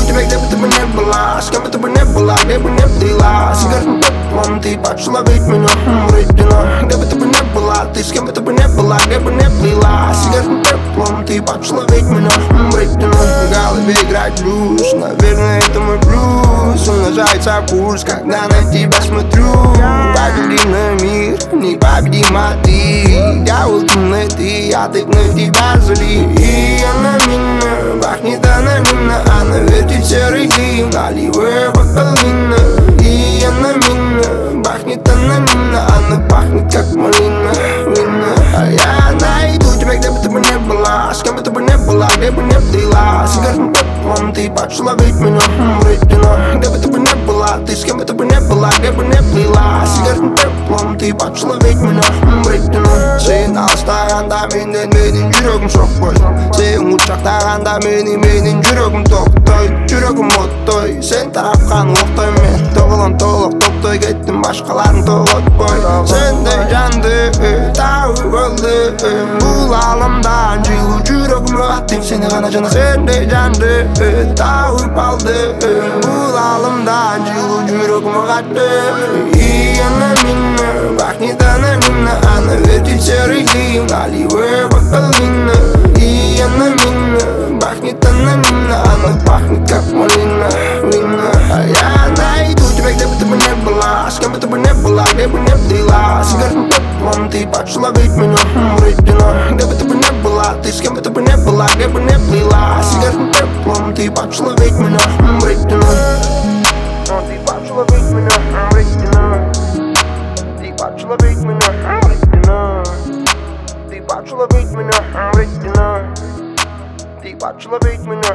тебя, где бы ты бы не была, с кем бы ты бы не была, где бы не плела. Сигаретным теплом ты почла ведь меня рождена. Где бы ты бы не была, ты с кем бы ты бы не была, где бы не плела. Сигаретным теплом ты почла ведь меня рождена. В голове играет блюз, наверное, это мой плюс. Умножается курс, когда на тебя смотрю. Победи на мир, непобедима ты. Я улыбный ты, а ты на тебя зли. И она меня пахнет анонимно. Она вертит серый дым, наливая бокал вина. И она меня пахнет анонимно. Она пахнет как малина, вина. А я найду тебя, где бы ты бы не была, с кем бы ты бы не была, где бы не плела. Сигаретным теплом ты почла ведь меня рождена. Где бы ты бы не была, ты с кем бы ты бы не была, где бы не плела. Сигаретным теплом ты почла ведь меня рождена. Сен алыстағанда менің жүрегім соқпай. Сен құшақтағанда менің жүрегім тоқтай. Жүрегім оттай, сен тарапқан оқтай. Мен тоғылан толық топтай кеттім, башқаларын тоғытпай. Сендей жанды тауып алдым, бұл ғаламдан жылу жүрегім аттым. Сені ғана жана сендей жанды тауып алдым, бұл ғаламдан жылу жүрегім аттым. И она меня пахнет анонимно. Она вертит серый дым, наливая бокал вина. И она меня пахнет анонимно. Она пахнет как малина, вина. А я найду тебя, где бы ты бы не была, с кем бы ты бы не была, где бы не плела. Сигаретным теплом ты почла ведь меня рождена. Где бы ты бы не была, ты с кем бы ты бы не была, где бы не плела. Сигаретным теплом ты почла ведь меня рождена. Ты почла ведь меня рождена. Ты почла ведь меня рождена. Ты почла ведь меня рождена. Ты почла ведь меня